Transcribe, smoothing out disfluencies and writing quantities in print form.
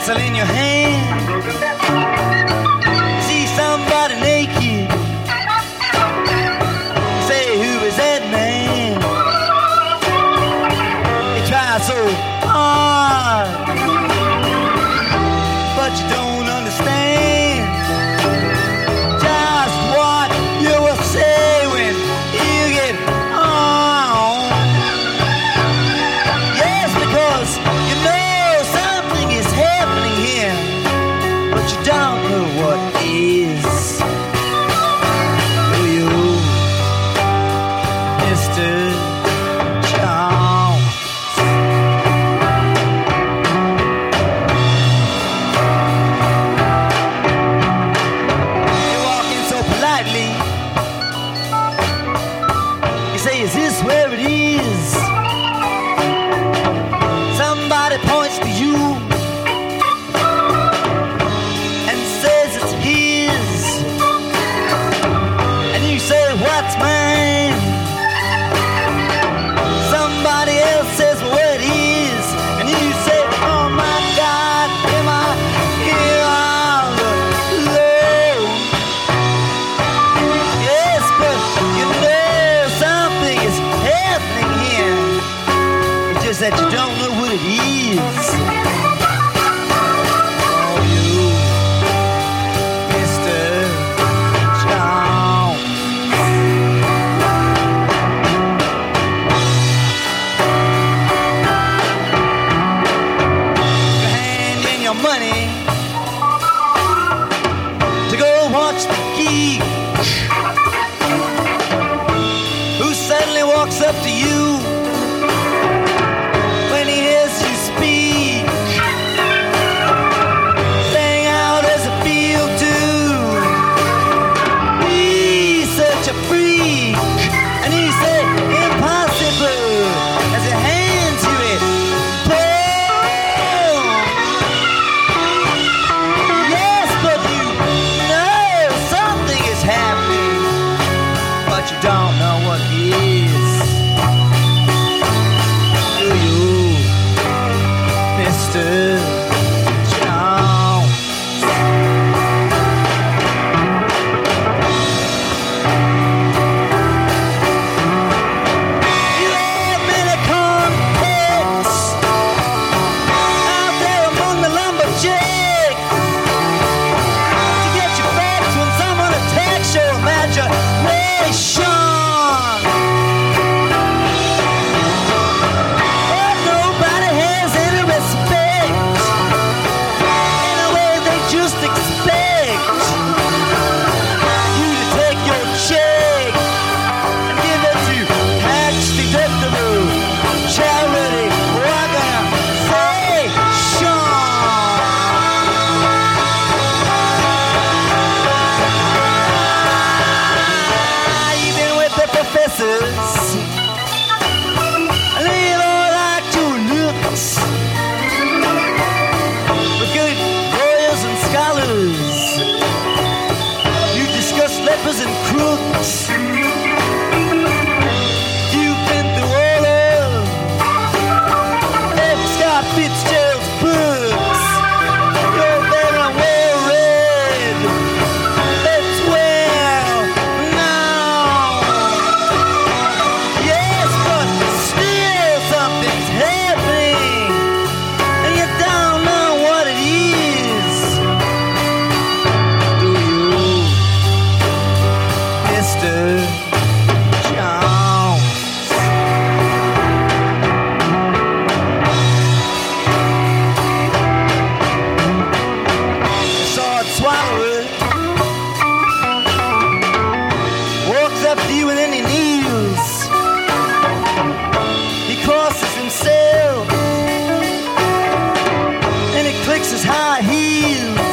pencil in your hand. See somebody naked. Say, who is that man? He tries so hard, but you don't understand just what you will say when you get on. Yes, because you know something is happening here, but you don't know what is. Do you, Mr. Jones? You walk in so politely. You say, is this where it is? Somebody points to you and says it's his. And you say, what's mine? Somebody else says, well, what is? And you say, oh my God, am I here all alone? Yes, but you know something is happening here. It's just that you don't know what it is. Oh, you, Mr. Jones. You hand in your money to go watch the geek, who suddenly walks up to you when he hears you speak, saying how does it feel to be such a freak? And you say, impossible, as he hands you it. Boom! Yes, but you know something is happening, but you don't know what it is. Do you, Mr. Jones? You have many contacts out there among the lumberjacks to get your facts when someone attacks your imagination. But nobody has any respect. In a way, they just expect you to take your check and give it to tax-deductible charity organization. Even with the professors, and they don't like your looks. With good lawyers and scholars, you discuss lepers and crooks. You've been through all of F. Scott Fitzgerald's books. You're very well read. That's well known. Yes, but still something's happening, and you don't know what it is. Do you, Mr. Jones? Sword swallower walks up to you and then he kneels. He crosses himself and he clicks his high heels.